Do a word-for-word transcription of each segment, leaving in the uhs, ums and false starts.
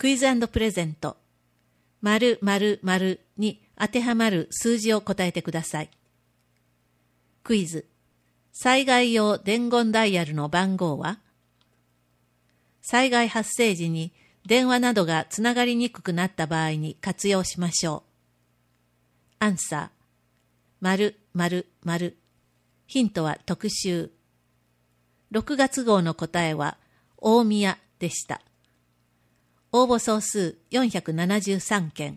クイズ&プレゼント、〇〇〇に当てはまる数字を答えてください。クイズ、災害用伝言ダイヤルの番号は？災害発生時に電話などがつながりにくくなった場合に活用しましょう。アンサー、〇〇〇。ヒントは特集。ろくがつ号の答えは大宮でした。応募総数よんひゃくななじゅうさんけん。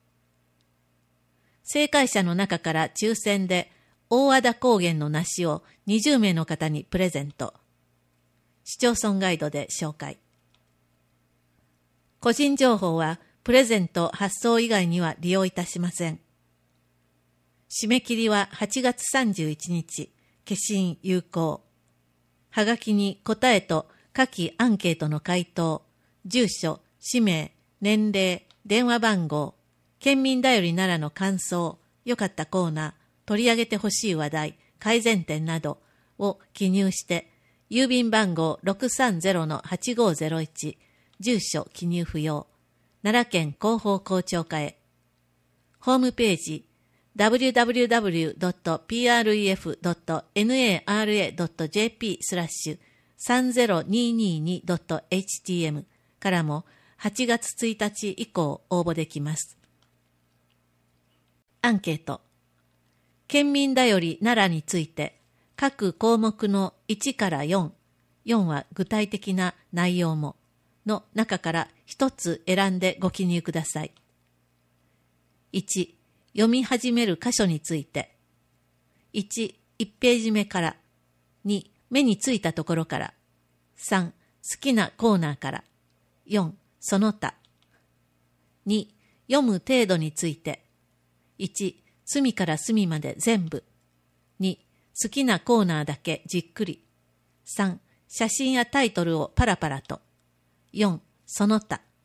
正解者の中から抽選で大和田高原の梨をにじゅうめいの方にプレゼント。市町村ガイドで紹介。個人情報はプレゼント発送以外には利用いたしません。締め切りははちがつさんじゅういちにち、消印有効。はがきに答えと下記アンケートの回答、住所、氏名、年齢、電話番号、県民だより奈良の感想、良かったコーナー、取り上げてほしい話題、改善点などを記入して、郵便番号 ろくさんゼロのはちごゼロいち、住所記入不要、奈良県広報広聴課へ。ホームページ、ダブリューダブリューダブリュードットピーアールイーエフドットナラドットジェーピー スラッシュさんゼロにーにーにードットエイチティーエム からもはちがつついたち以降応募できます。アンケート。県民だより奈良について各項目のいちからよん、よんは具体的な内容もの中から一つ選んでご記入ください。いち、読み始める箇所について。いち、いちページ目から。に、目についたところから。さん、好きなコーナーから。よん、その他。に、読む程度について。いち、隅から隅まで全部。に、好きなコーナーだけじっくり。さん、写真やタイトルをパラパラと。よん、その他。